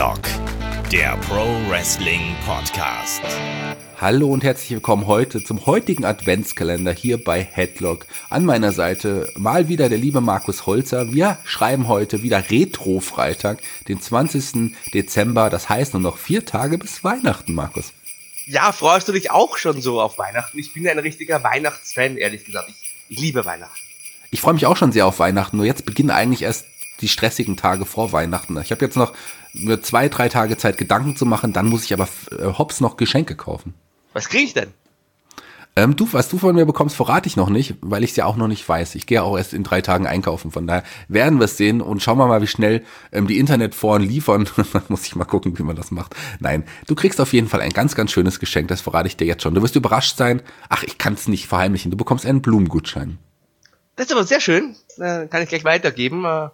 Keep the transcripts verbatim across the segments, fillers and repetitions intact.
Headlock, der Pro Wrestling Podcast. Hallo und herzlich willkommen heute zum heutigen Adventskalender hier bei Headlock. An meiner Seite mal wieder der liebe Markus Holzer. Wir schreiben heute wieder Retro-Freitag, den zwanzigsten Dezember. Das heißt nur noch vier Tage bis Weihnachten, Markus. Ja, freust du dich auch schon so auf Weihnachten? Ich bin ja ein richtiger Weihnachtsfan, ehrlich gesagt. Ich, ich liebe Weihnachten. Ich freue mich auch schon sehr auf Weihnachten, nur jetzt beginnen eigentlich erst die stressigen Tage vor Weihnachten. Ich habe jetzt noch nur zwei, drei Tage Zeit, Gedanken zu machen, dann muss ich aber äh, hops noch Geschenke kaufen. Was kriege ich denn? Ähm, du, was du von mir bekommst, verrate ich noch nicht, weil ich es ja auch noch nicht weiß. Ich gehe auch erst in drei Tagen einkaufen, von daher werden wir es sehen und schauen wir mal, wie schnell ähm, die Internetforen liefern. Dann muss ich mal gucken, wie man das macht. Nein, du kriegst auf jeden Fall ein ganz, ganz schönes Geschenk, das verrate ich dir jetzt schon. Du wirst überrascht sein. Ach, ich kann es nicht verheimlichen. Du bekommst einen Blumengutschein. Das ist aber sehr schön. Äh, kann ich gleich weitergeben äh,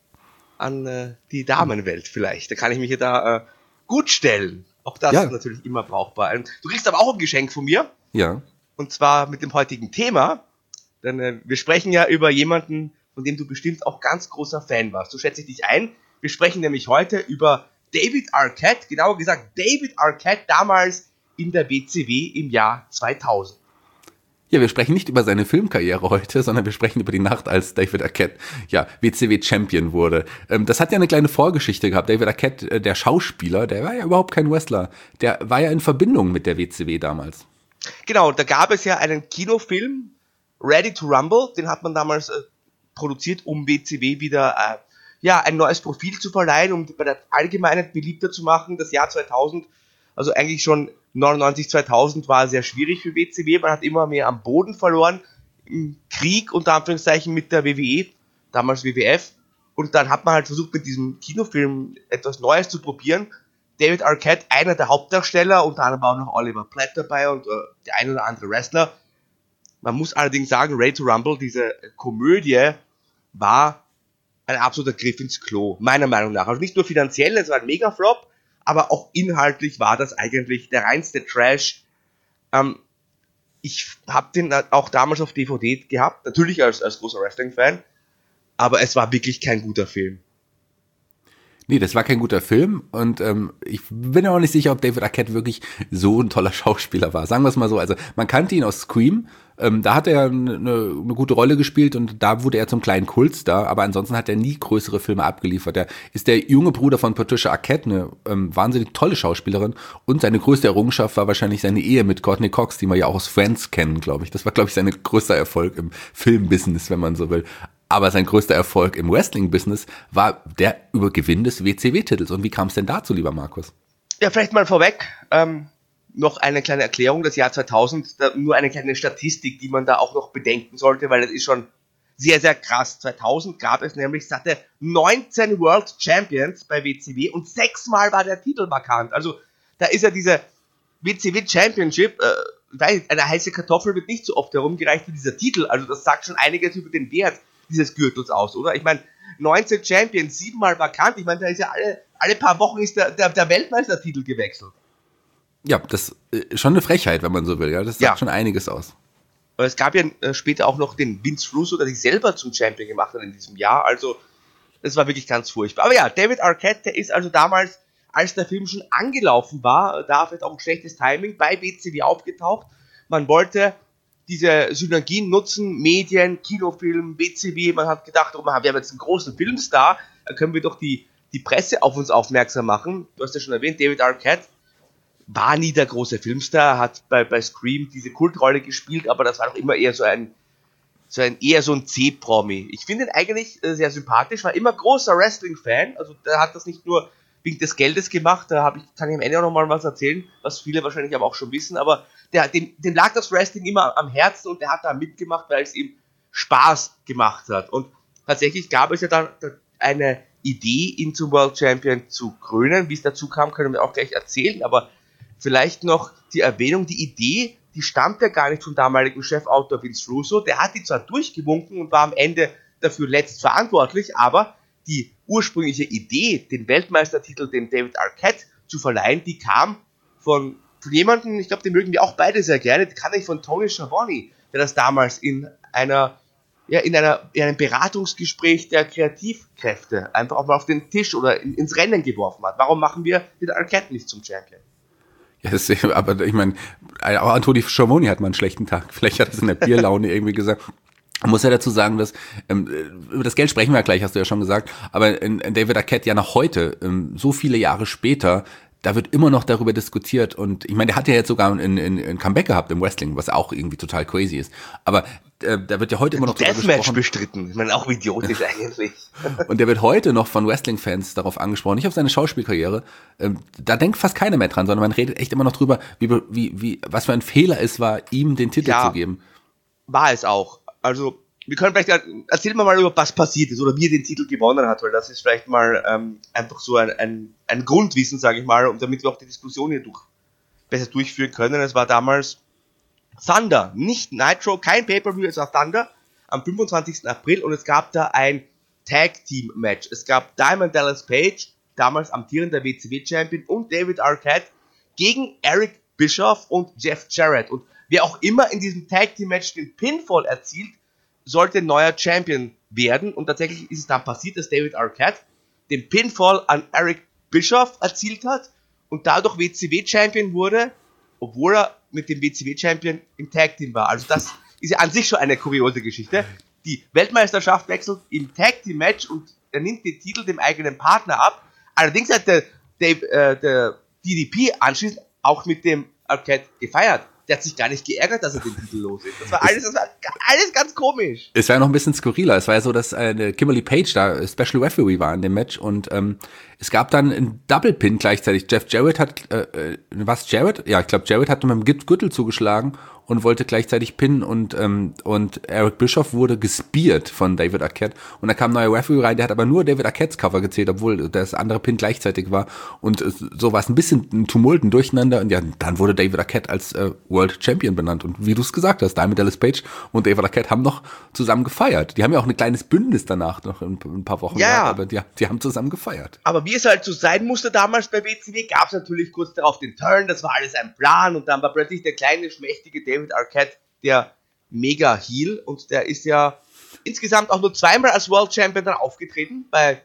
an äh, die Damenwelt vielleicht. Da kann ich mich hier da äh, gut stellen. Auch das Ja. ist natürlich immer brauchbar. Und du kriegst aber auch ein Geschenk von mir. Ja. Und zwar mit dem heutigen Thema. Denn äh, wir sprechen ja über jemanden, von dem du bestimmt auch ganz großer Fan warst. So schätze ich dich ein. Wir sprechen nämlich heute über David Arquette. Genauer gesagt David Arquette damals in der W C W im Jahr zweitausend. Ja, wir sprechen nicht über seine Filmkarriere heute, sondern wir sprechen über die Nacht, als David Arquette, ja, W C W-Champion wurde. Ähm, das hat ja eine kleine Vorgeschichte gehabt. David Arquette, äh, der Schauspieler, der war ja überhaupt kein Wrestler. Der war ja in Verbindung mit der W C W damals. Genau, da gab es ja einen Kinofilm, Ready to Rumble, den hat man damals äh, produziert, um W C W wieder äh, ja, ein neues Profil zu verleihen, um bei der Allgemeinheit beliebter zu machen. Das Jahr zweitausend, also eigentlich schon neunundneunzig, zweitausend war sehr schwierig für W C W, man hat immer mehr am Boden verloren, im Krieg unter Anführungszeichen mit der W W E, damals W W F, und dann hat man halt versucht mit diesem Kinofilm etwas Neues zu probieren. David Arquette, einer der Hauptdarsteller, unter anderem war auch noch Oliver Platt dabei und äh, der ein oder andere Wrestler. Man muss allerdings sagen, Ready to Rumble, diese Komödie, war ein absoluter Griff ins Klo, meiner Meinung nach. Also nicht nur finanziell, es war ein Mega-Flop, aber auch inhaltlich war das eigentlich der reinste Trash. Ähm, ich habe den auch damals auf D V D gehabt, natürlich als, als großer Wrestling-Fan, aber es war wirklich kein guter Film. Nee, das war kein guter Film und ähm, ich bin auch nicht sicher, ob David Arquette wirklich so ein toller Schauspieler war. Sagen wir es mal so, also man kannte ihn aus Scream, ähm, da hat er eine, eine gute Rolle gespielt und da wurde er zum kleinen Kultstar, aber ansonsten hat er nie größere Filme abgeliefert. Er ist der junge Bruder von Patricia Arquette, eine ähm, wahnsinnig tolle Schauspielerin, und seine größte Errungenschaft war wahrscheinlich seine Ehe mit Courtney Cox, die wir ja auch aus Friends kennen, glaube ich. Das war, glaube ich, sein größter Erfolg im Filmbusiness, wenn man so will. Aber sein größter Erfolg im Wrestling-Business war der Übergewinn des W C W-Titels. Und wie kam es denn dazu, lieber Markus? Ja, vielleicht mal vorweg, ähm, noch eine kleine Erklärung, das Jahr zweitausend, da nur eine kleine Statistik, die man da auch noch bedenken sollte, weil das ist schon sehr, sehr krass. zweitausend gab es nämlich satte neunzehn World Champions bei W C W und sechsmal war der Titel vakant. Also da ist ja diese W C W Championship, äh, weiß ich, eine heiße Kartoffel wird nicht so oft herumgereicht wie dieser Titel. Also das sagt schon einiges über den Wert dieses Gürtels aus, oder? Ich meine, neunzehn Champions, siebenmal vakant, ich meine, da ist ja alle, alle paar Wochen ist der, der, der Weltmeistertitel gewechselt. Ja, das ist schon eine Frechheit, wenn man so will. Ja, das sagt Ja. schon einiges aus. Und es gab ja äh, später auch noch den Vince Russo, der sich selber zum Champion gemacht hat in diesem Jahr, also das war wirklich ganz furchtbar. Aber ja, David Arquette, der ist also damals, als der Film schon angelaufen war, da vielleicht auch ein schlechtes Timing, bei W C W aufgetaucht. Man wollte diese Synergien nutzen, Medien, Kinofilm, W C W, man hat gedacht, oh, wir haben jetzt einen großen Filmstar, da können wir doch die, die Presse auf uns aufmerksam machen. Du hast ja schon erwähnt, David Arquette war nie der große Filmstar, hat bei, bei Scream diese Kultrolle gespielt, aber das war doch immer eher so ein, so ein eher so ein C-Promi. Ich finde ihn eigentlich äh, sehr sympathisch, war immer großer Wrestling-Fan, also der hat das nicht nur wegen des Geldes gemacht, da hab ich, kann ich am Ende auch noch mal was erzählen, was viele wahrscheinlich aber auch schon wissen, aber der, dem, dem lag das Wrestling immer am Herzen und der hat da mitgemacht, weil es ihm Spaß gemacht hat. Und tatsächlich gab es ja dann eine Idee, ihn zum World Champion zu krönen. Wie es dazu kam, können wir auch gleich erzählen, aber vielleicht noch die Erwähnung, die Idee, die stammt ja gar nicht vom damaligen Chefautor Vince Russo, der hat die zwar durchgewunken und war am Ende dafür letzt verantwortlich, aber die ursprüngliche Idee, den Weltmeistertitel dem David Arquette zu verleihen, die kam von von jemandem, ich glaube, den mögen wir auch beide sehr gerne, die kann ich von Tony Schiavone, der das damals in einer ja, in, einer, in einem Beratungsgespräch der Kreativkräfte einfach auch mal auf den Tisch oder in, ins Rennen geworfen hat. Warum machen wir den Arquette nicht zum Champion? Ja, das, aber ich meine, auch Anthony Schiavone hat mal einen schlechten Tag. Vielleicht hat er es in der Bierlaune irgendwie gesagt. Man muss ja dazu sagen, dass ähm, über das Geld sprechen wir ja gleich, hast du ja schon gesagt, aber in, in David Arquette ja noch heute, ähm, so viele Jahre später, da wird immer noch darüber diskutiert und ich meine, der hat ja jetzt sogar ein, ein, ein Comeback gehabt im Wrestling, was auch irgendwie total crazy ist, aber äh, da wird ja heute immer noch darüber gesprochen. Deathmatch bestritten, ich meine, auch idiotisch eigentlich. Und der wird heute noch von Wrestling-Fans darauf angesprochen, nicht auf seine Schauspielkarriere, ähm, da denkt fast keiner mehr dran, sondern man redet echt immer noch drüber, wie, wie, wie was für ein Fehler es war, ihm den Titel ja, zu geben. War es auch. Also, wir können vielleicht, erzählen wir mal über was passiert ist oder wie er den Titel gewonnen hat, weil das ist vielleicht mal ähm, einfach so ein, ein, ein Grundwissen, sage ich mal, und damit wir auch die Diskussion hier durch, besser durchführen können. Es war damals Thunder, nicht Nitro, kein Pay-Per-View, es war Thunder am fünfundzwanzigsten April und es gab da ein Tag-Team-Match. Es gab Diamond Dallas Page, damals amtierender W C W-Champion, und David Arquette gegen Eric Bischoff und Jeff Jarrett. Und wer auch immer in diesem Tag-Team-Match den Pinfall erzielt, sollte neuer Champion werden. Und tatsächlich ist es dann passiert, dass David Arquette den Pinfall an Eric Bischoff erzielt hat und dadurch W C W-Champion wurde, obwohl er mit dem W C W-Champion im Tag-Team war. Also das ist ja an sich schon eine kuriose Geschichte. Die Weltmeisterschaft wechselt im Tag-Team-Match und er nimmt den Titel dem eigenen Partner ab. Allerdings hat der, Dave, äh, der D D P anschließend auch mit dem Arquette gefeiert. Der hat sich gar nicht geärgert, dass er den Titel los ist. Das war alles, das war alles ganz komisch. Es war ja noch ein bisschen skurriler. Es war ja so, dass äh, Kimberly Page da Special Referee war in dem Match und ähm, es gab dann einen Double Pin gleichzeitig. Jeff Jarrett hat, äh, was Jarrett? Ja, ich glaube Jarrett hat mit dem Gürtel zugeschlagen und wollte gleichzeitig pinnen und ähm, und Eric Bischoff wurde gespiert von David Arquette und da kam ein neuer Referee rein, der hat aber nur David Arquettes Cover gezählt, obwohl das andere Pin gleichzeitig war und äh, so war es ein bisschen ein Tumult, ein Durcheinander und ja, dann wurde David Arquette als äh, World Champion benannt und wie du es gesagt hast, Diamond Dallas Page und David Arquette haben noch zusammen gefeiert. Die haben ja auch ein kleines Bündnis danach noch in, in ein paar Wochen ja, gehabt, aber die, die haben zusammen gefeiert. Aber wie es halt so sein musste damals bei W C W, gab es natürlich kurz darauf den Turn, das war alles ein Plan und dann war plötzlich der kleine, schmächtige David Arquette der Mega-Heel und der ist ja insgesamt auch nur zweimal als World Champion dann aufgetreten bei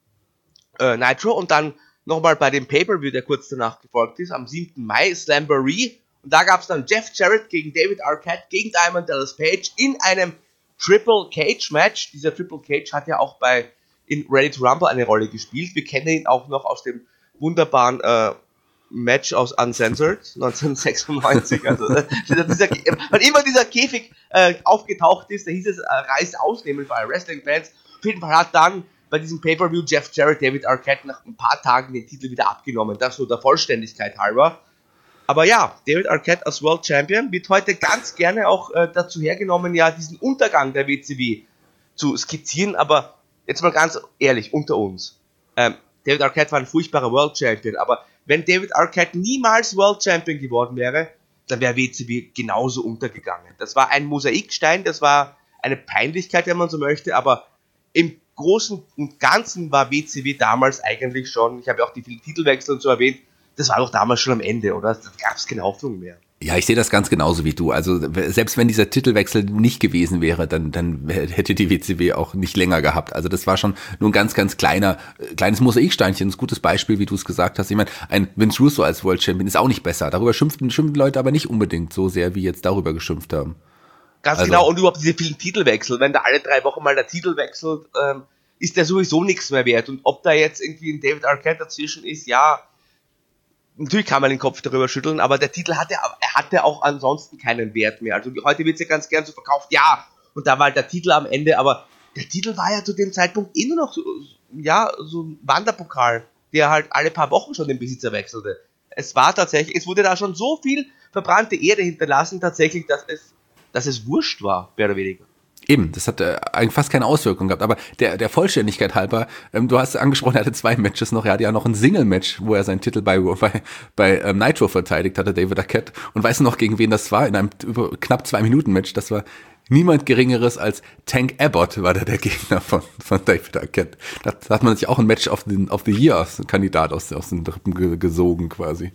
äh, Nitro und dann nochmal bei dem Pay-Per-View, der kurz danach gefolgt ist, am siebten Mai, Slamboree, und da gab es dann Jeff Jarrett gegen David Arquette gegen Diamond Dallas Page in einem Triple Cage Match. Dieser Triple Cage hat ja auch bei in Ready to Rumble eine Rolle gespielt. Wir kennen ihn auch noch aus dem wunderbaren äh, Match aus Uncensored neunzehnhundertsechsundneunzig. Also, dieser, wann immer dieser Käfig äh, aufgetaucht ist, da hieß es, äh, reiß aus, nämlich für alle Wrestling-Fans. Auf jeden Fall hat dann bei diesem Pay-Per-View Jeff Jarrett David Arquette nach ein paar Tagen den Titel wieder abgenommen. Das nur der Vollständigkeit halber. Aber ja, David Arquette als World Champion wird heute ganz gerne auch äh, dazu hergenommen, ja, diesen Untergang der W C W zu skizzieren. Aber jetzt mal ganz ehrlich, unter uns. Ähm, David Arquette war ein furchtbarer World Champion, aber wenn David Arquette niemals World Champion geworden wäre, dann wäre W C W genauso untergegangen. Das war ein Mosaikstein, das war eine Peinlichkeit, wenn man so möchte, aber im Großen und Ganzen war W C W damals eigentlich schon, ich habe ja auch die vielen Titelwechsel und so erwähnt, das war doch damals schon am Ende, oder? Da gab es keine Hoffnung mehr. Ja, ich sehe das ganz genauso wie du. Also selbst wenn dieser Titelwechsel nicht gewesen wäre, dann, dann hätte die W C W auch nicht länger gehabt. Also das war schon nur ein ganz, ganz kleiner, kleines Mosaiksteinchen. Ein gutes Beispiel, wie du es gesagt hast. Ich meine, ein Vince Russo als World Champion ist auch nicht besser. Darüber schimpften, schimpften Leute aber nicht unbedingt so sehr, wie jetzt darüber geschimpft haben. Ganz also, genau. Und überhaupt diese vielen Titelwechsel. Wenn da alle drei Wochen mal der Titel wechselt, ähm, ist der sowieso nichts mehr wert. Und ob da jetzt irgendwie ein David Arquette dazwischen ist, ja, natürlich kann man den Kopf darüber schütteln, aber der Titel hatte, er hatte auch ansonsten keinen Wert mehr. Also heute wird es ja ganz gern so verkauft, ja, und da war halt der Titel am Ende, aber der Titel war ja zu dem Zeitpunkt eh nur noch so, ja, so ein Wanderpokal, der halt alle paar Wochen schon den Besitzer wechselte. Es war tatsächlich, es wurde da schon so viel verbrannte Erde hinterlassen, tatsächlich, dass es, dass es wurscht war, mehr oder weniger. Eben, das hat äh, eigentlich fast keine Auswirkung gehabt, aber der der Vollständigkeit halber, ähm, du hast angesprochen, er hatte zwei Matches noch, er hatte ja noch ein Single-Match, wo er seinen Titel bei bei, bei ähm, Nitro verteidigt hatte, David Arquette, und weißt du noch, gegen wen das war? In einem über knapp zwei Minuten Match, das war niemand Geringeres als Tank Abbott, war da der Gegner von von David Arquette. Da hat man sich auch ein Match of the, of the Year Kandidat aus, aus den Rippen gesogen quasi.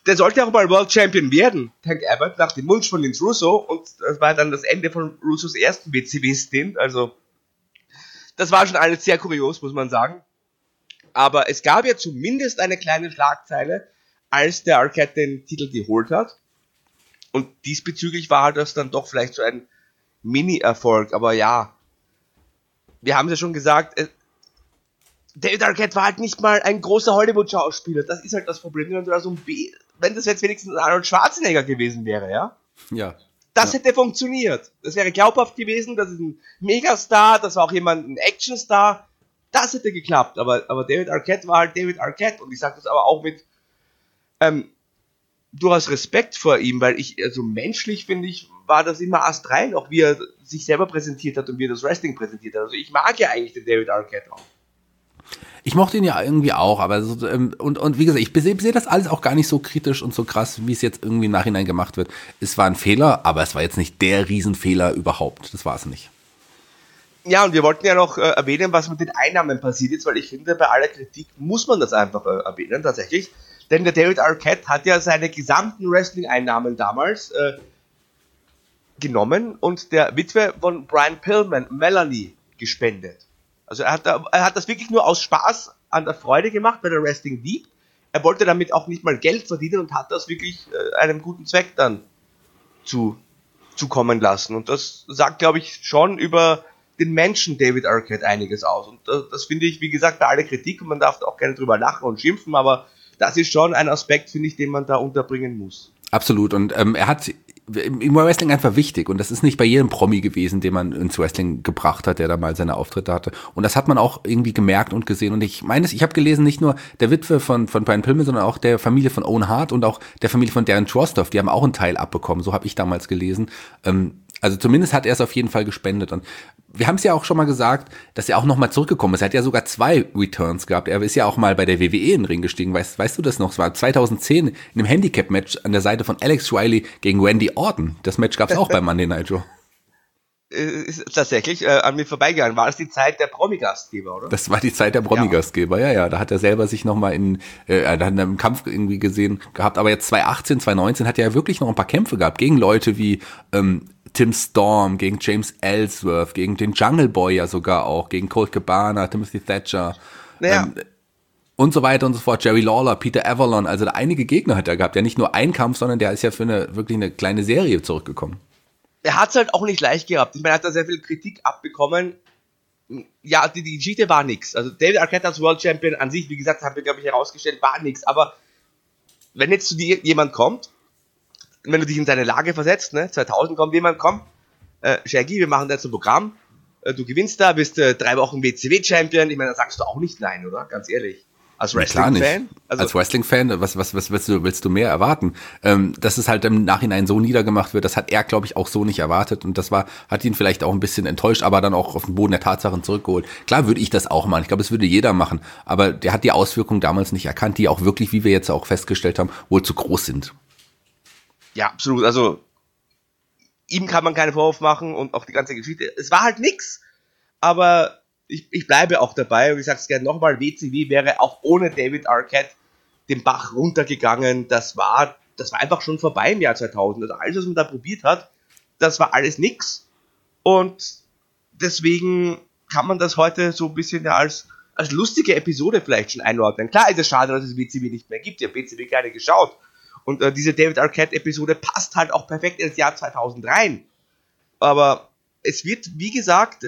der sollte auch mal World Champion werden, Tank Abbott, nach dem Wunsch von Vince Russo. Und das war dann das Ende von Russos ersten W C W-Stint. Also, das war schon alles sehr kurios, muss man sagen. Aber es gab ja zumindest eine kleine Schlagzeile, als der Arquette den Titel geholt hat. Und diesbezüglich war das dann doch vielleicht so ein Mini-Erfolg. Aber ja, wir haben es ja schon gesagt, David Arquette war halt nicht mal ein großer Hollywood-Schauspieler. Das ist halt das Problem, wenn du da so ein B, wenn das jetzt wenigstens Arnold Schwarzenegger gewesen wäre, ja? Ja. Das ja. hätte funktioniert. Das wäre glaubhaft gewesen, das ist ein Megastar, das war auch jemand, ein Actionstar. Das hätte geklappt, aber, aber David Arquette war halt David Arquette und ich sage das aber auch mit ähm, durchaus Respekt vor ihm, weil ich, also menschlich finde ich, war das immer astrein, auch wie er sich selber präsentiert hat und wie er das Wrestling präsentiert hat. Also ich mag ja eigentlich den David Arquette auch. Ich mochte ihn ja irgendwie auch, aber so, ähm, und, und wie gesagt, ich sehe seh das alles auch gar nicht so kritisch und so krass, wie es jetzt irgendwie im Nachhinein gemacht wird. Es war ein Fehler, aber es war jetzt nicht der Riesenfehler überhaupt. Das war es nicht. Ja, und wir wollten ja noch äh, erwähnen, was mit den Einnahmen passiert ist, weil ich finde, bei aller Kritik muss man das einfach äh, erwähnen, tatsächlich. Denn der David Arquette hat ja seine gesamten Wrestling-Einnahmen damals äh, genommen und der Witwe von Brian Pillman, Melanie, gespendet. Also er hat, da, er hat das wirklich nur aus Spaß an der Freude gemacht, weil er Wrestling liebt. Er wollte damit auch nicht mal Geld verdienen und hat das wirklich äh, einem guten Zweck dann zu, zukommen lassen. Und das sagt, glaube ich, schon über den Menschen David Arquette einiges aus. Und das, das finde ich, wie gesagt, bei aller Kritik, und man darf auch gerne drüber lachen und schimpfen, aber das ist schon ein Aspekt, finde ich, den man da unterbringen muss. Absolut. Und ähm, er hat im Wrestling einfach wichtig. Und das ist nicht bei jedem Promi gewesen, den man ins Wrestling gebracht hat, der da mal seine Auftritte hatte. Und das hat man auch irgendwie gemerkt und gesehen. Und ich meine, ich habe gelesen, nicht nur der Witwe von, von Brian Pillman, sondern auch der Familie von Owen Hart und auch der Familie von Darren Trostoff. Die haben auch einen Teil abbekommen. So habe ich damals gelesen. Ähm, Also zumindest hat er es auf jeden Fall gespendet. Und wir haben es ja auch schon mal gesagt, dass er auch nochmal zurückgekommen ist. Er hat ja sogar zwei Returns gehabt. Er ist ja auch mal bei der W W E in den Ring gestiegen. Weißt, weißt du das noch? Es war zweitausendzehn in einem Handicap-Match an der Seite von Alex Riley gegen Randy Orton. Das Match gab es auch bei Monday Night Raw. Ist tatsächlich äh, an mir vorbeigegangen. War das die Zeit der Promi-Gastgeber, oder? Das war die Zeit der Promi-Gastgeber, ja, ja. Da hat er selber sich nochmal in, äh, da hat er im Kampf irgendwie gesehen gehabt. Aber jetzt zweitausendachtzehn, zweitausendneunzehn hat er ja wirklich noch ein paar Kämpfe gehabt gegen Leute wie ähm, Tim Storm, gegen James Ellsworth, gegen den Jungle Boy ja sogar auch, gegen Colt Cabana, Timothy Thatcher. Naja. Ähm, und so weiter und so fort. Jerry Lawler, Peter Avalon, also da einige Gegner hat er gehabt. Ja, nicht nur ein Kampf, sondern der ist ja für eine wirklich eine kleine Serie zurückgekommen. Er hat es halt auch nicht leicht gehabt. Ich meine, er hat da sehr viel Kritik abbekommen. Ja, die, die Geschichte war nix. Also David Arquette als World Champion an sich, wie gesagt, haben wir, glaube ich, herausgestellt, war nix. Aber wenn jetzt zu dir jemand kommt, wenn du dich in seine Lage versetzt, ne, zweitausend kommt jemand, komm, äh, Shaggy, wir machen da jetzt ein Programm, äh, du gewinnst da, bist äh, drei Wochen W C W-Champion, ich meine, da sagst du auch nicht nein, oder? Ganz ehrlich. Als Wrestling-Fan? Also als Wrestling-Fan, was, was, was willst du, willst du mehr erwarten? Ähm, dass es halt im Nachhinein so niedergemacht wird, das hat er, glaube ich, auch so nicht erwartet und das war, hat ihn vielleicht auch ein bisschen enttäuscht, aber dann auch auf den Boden der Tatsachen zurückgeholt. Klar würde ich das auch machen, ich glaube, das würde jeder machen, aber der hat die Auswirkungen damals nicht erkannt, die auch wirklich, wie wir jetzt auch festgestellt haben, wohl zu groß sind. Ja, absolut, also ihm kann man keinen Vorwurf machen und auch die ganze Geschichte, es war halt nix, aber Ich, ich bleibe auch dabei und ich sage es gerne nochmal, W C W wäre auch ohne David Arquette den Bach runtergegangen. Das war, das war einfach schon vorbei im Jahr zweitausend. Also alles, was man da probiert hat, das war alles nix. Und deswegen kann man das heute so ein bisschen ja als, als lustige Episode vielleicht schon einordnen. Klar ist es schade, dass es W C W nicht mehr gibt. Ich habe W C W gerne geschaut. Und äh, diese David Arquette-Episode passt halt auch perfekt ins Jahr zweitausend rein. Aber es wird, wie gesagt,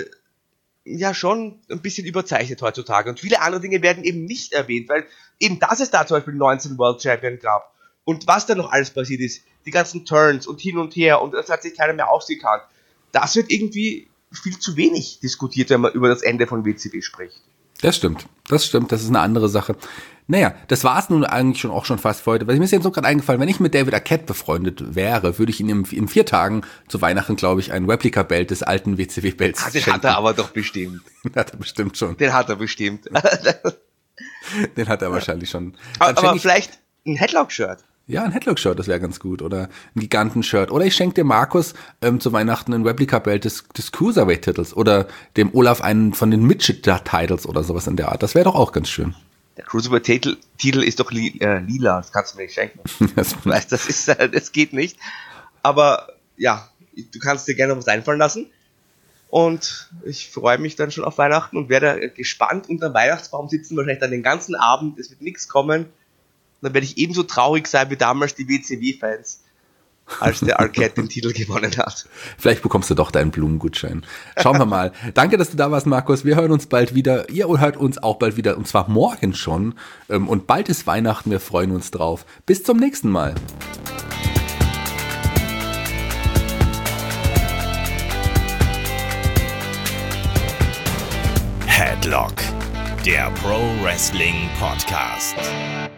ja schon ein bisschen überzeichnet heutzutage. Und viele andere Dinge werden eben nicht erwähnt, weil eben, dass es da zum Beispiel neunzehn World Champion gab und was da noch alles passiert ist, die ganzen Turns und hin und her und das hat sich keiner mehr ausgekannt. Das wird irgendwie viel zu wenig diskutiert, wenn man über das Ende von W C W spricht. Das stimmt, das stimmt, das ist eine andere Sache. Naja, das war es nun eigentlich schon auch schon fast für heute. Weil mir ist jetzt so gerade eingefallen, wenn ich mit David Arquette befreundet wäre, würde ich ihm in, in vier Tagen zu Weihnachten, glaube ich, ein Replika-Belt des alten W C W-Belts ah, den schenken. Hat er aber doch bestimmt. Den hat er bestimmt schon. Den hat er bestimmt. Den hat er wahrscheinlich schon. Aber, aber vielleicht ein Headlock-Shirt. Ja, ein Headlock-Shirt, das wäre ganz gut. Oder ein Giganten-Shirt. Oder ich schenke dem Markus ähm, zu Weihnachten ein Replika-Belt des, des Cruiserweight-Titels. Oder dem Olaf einen von den Midget-Titles oder sowas in der Art. Das wäre doch auch ganz schön. Der Cruiserweight-Titel Titel ist doch li äh, lila, das kannst du mir nicht schenken. Das, Weißt, das ist, äh, das geht nicht. Aber ja, du kannst dir gerne was einfallen lassen. Und ich freue mich dann schon auf Weihnachten und werde gespannt unter dem Weihnachtsbaum sitzen, wahrscheinlich dann den ganzen Abend. Es wird nichts kommen. Und dann werde ich ebenso traurig sein wie damals die W C W-Fans, als der Arquette den Titel gewonnen hat. Vielleicht bekommst du doch deinen Blumengutschein. Schauen wir mal. Danke, dass du da warst, Markus. Wir hören uns bald wieder. Ihr hört uns auch bald wieder, und zwar morgen schon. Und bald ist Weihnachten. Wir freuen uns drauf. Bis zum nächsten Mal. Headlock, der Pro Wrestling Podcast.